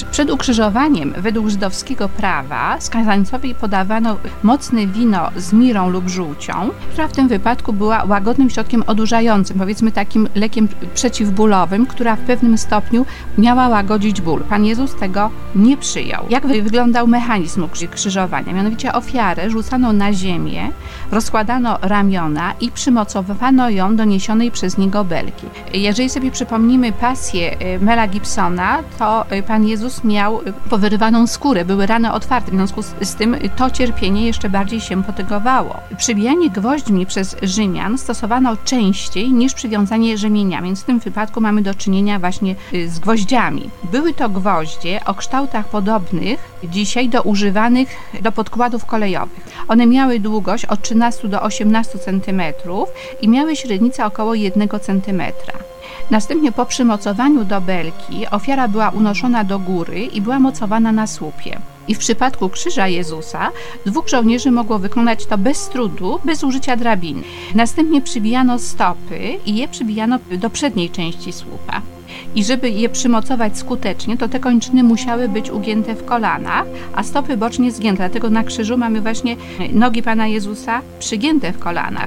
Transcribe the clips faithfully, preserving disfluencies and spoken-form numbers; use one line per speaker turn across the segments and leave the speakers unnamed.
Przed ukrzyżowaniem według żydowskiego prawa skazańcowi podawano mocne wino z mirą lub żółcią, która w tym wypadku była łagodnym środkiem odurzającym, powiedzmy takim lekiem przeciwbólowym, która w pewnym stopniu miała łagodzić ból. Pan Jezus tego nie przyjął. Jak wyglądał mechanizm krzyżowania? Mianowicie ofiarę rzucano na ziemię, rozkładano ramiona i przymocowano ją do niesionej przez niego belki. Jeżeli sobie przypomnimy pasję Mela Gibsona, to Pan Jezus miał powyrywaną skórę, były rany otwarte, w związku z tym to cierpienie jeszcze bardziej się potygowało. Przybijanie gwoźdźmi przez Rzymian stosowano częściej niż przywiązanie rzemieniami, więc w tym wypadku mamy do czynienia właśnie z gwoździami. Były to gwoździe o kształtach podobnych dzisiaj do używanych do podkładów kolejowych. One miały długość od trzynastu do osiemnastu centymetrów i miały średnicę około jednego centymetra. Następnie po przymocowaniu do belki ofiara była unoszona do góry i była mocowana na słupie. I w przypadku krzyża Jezusa dwóch żołnierzy mogło wykonać to bez trudu, bez użycia drabiny. Następnie przybijano stopy i je przybijano do przedniej części słupa. I żeby je przymocować skutecznie, to te kończyny musiały być ugięte w kolanach, a stopy bocznie zgięte. Dlatego na krzyżu mamy właśnie nogi Pana Jezusa przygięte w kolanach.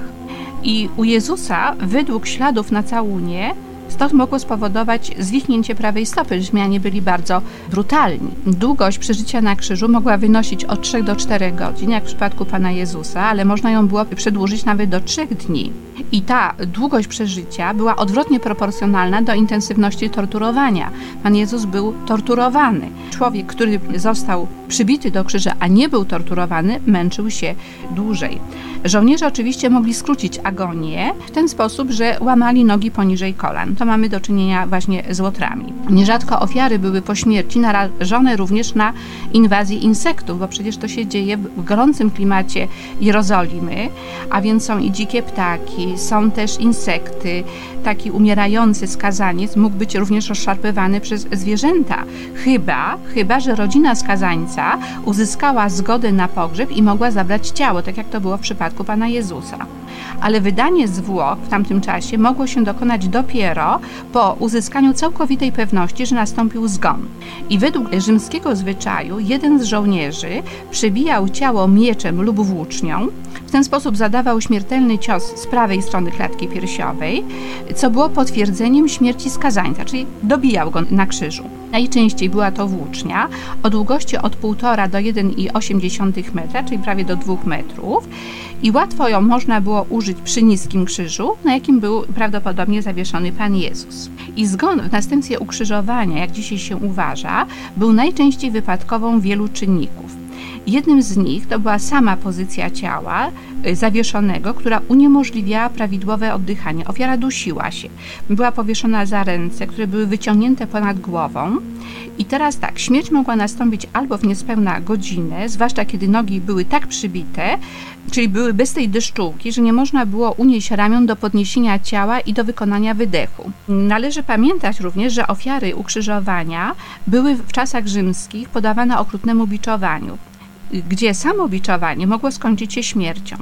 I u Jezusa, według śladów na całunie, to mogło spowodować zwichnięcie prawej stopy. Rzymianie byli bardzo brutalni. Długość przeżycia na krzyżu mogła wynosić od trzech do czterech godzin, jak w przypadku Pana Jezusa, ale można ją było przedłużyć nawet do trzech dni. I ta długość przeżycia była odwrotnie proporcjonalna do intensywności torturowania. Pan Jezus był torturowany. Człowiek, który został przybity do krzyża, a nie był torturowany, męczył się dłużej. Żołnierze oczywiście mogli skrócić agonię w ten sposób, że łamali nogi poniżej kolan. To mamy do czynienia właśnie z łotrami. Nierzadko ofiary były po śmierci narażone również na inwazję insektów, bo przecież to się dzieje w gorącym klimacie Jerozolimy, a więc są i dzikie ptaki, są też insekty. Taki umierający skazaniec mógł być również rozszarpywany przez zwierzęta. Chyba, chyba, że rodzina skazańca uzyskała zgodę na pogrzeb i mogła zabrać ciało, tak jak to było w przypadku Pana Jezusa. Ale wydanie zwłok w tamtym czasie mogło się dokonać dopiero po uzyskaniu całkowitej pewności, że nastąpił zgon. I według rzymskiego zwyczaju jeden z żołnierzy przybijał ciało mieczem lub włócznią. W ten sposób zadawał śmiertelny cios z prawej strony klatki piersiowej, co było potwierdzeniem śmierci skazańca, czyli dobijał go na krzyżu. Najczęściej była to włócznia o długości od półtora do jeden i osiem dziesiątych metra, czyli prawie do dwóch metrów, i łatwo ją można było użyć przy niskim krzyżu, na jakim był prawdopodobnie zawieszony Pan Jezus. I zgon w następstwie ukrzyżowania, jak dzisiaj się uważa, był najczęściej wypadkową wielu czynników. Jednym z nich to była sama pozycja ciała zawieszonego, która uniemożliwiała prawidłowe oddychanie. Ofiara dusiła się. Była powieszona za ręce, które były wyciągnięte ponad głową. I teraz tak, śmierć mogła nastąpić albo w niespełna godzinę, zwłaszcza kiedy nogi były tak przybite, czyli były bez tej deszczułki, że nie można było unieść ramion do podniesienia ciała i do wykonania wydechu. Należy pamiętać również, że ofiary ukrzyżowania były w czasach rzymskich podawane okrutnemu biczowaniu, gdzie samo biczowanie mogło skończyć się śmiercią.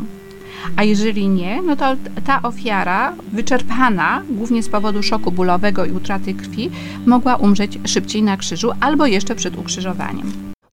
A jeżeli nie, no to ta ofiara, wyczerpana głównie z powodu szoku bólowego i utraty krwi, mogła umrzeć szybciej na krzyżu albo jeszcze przed ukrzyżowaniem.